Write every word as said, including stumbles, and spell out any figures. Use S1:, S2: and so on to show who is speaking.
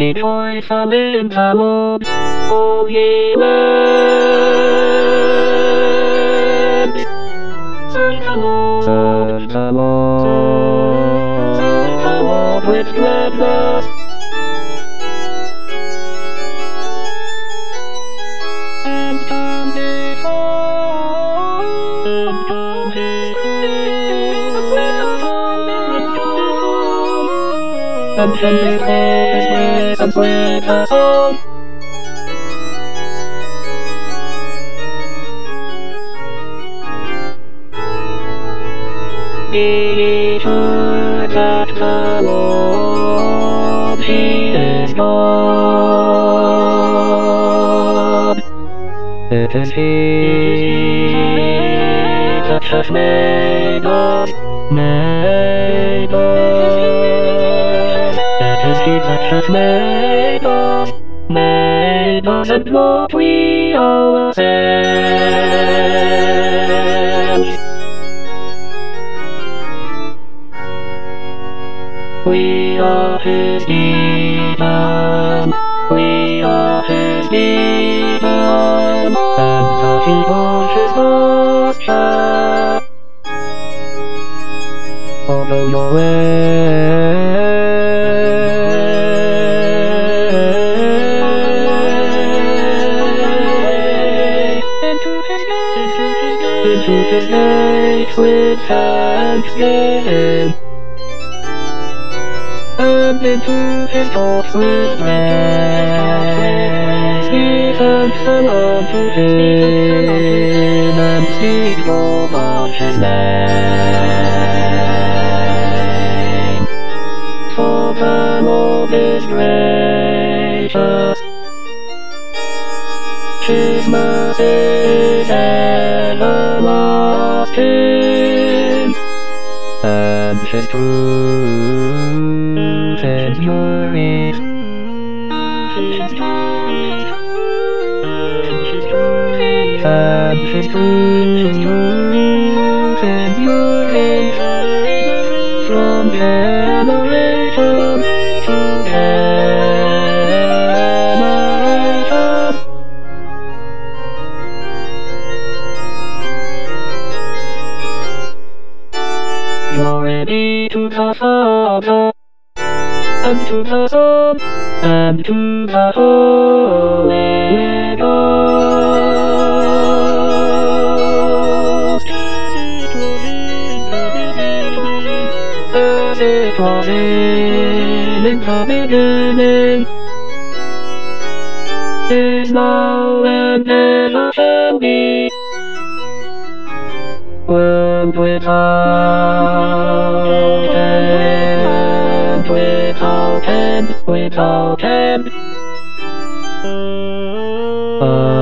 S1: be joyful in the Lord, all ye lands. Serve the Lord, serve the Lord, serve the Lord with gladness. And come before, and come before, and come before His presence with a song. Be sure that the Lord, He is God. It is He that hath made us, made us. It is He that hath made us, made us, and not we ourselves. We are His Eden, we are His Eden, and the He washes pasture. Follow your way into His gate, into His gate with thanksgiving, and into His courts with praise. Give thanks unto Him, and speak of His name. For the Lord is gracious, His mercy is everlasting, and His truth endureth. And His truth endureth from generation to generation. Glory be to the Father, and to the Son, and to the Holy Ghost. As it was in the beginning, is now, and ever shall be, world without end, without end, without end.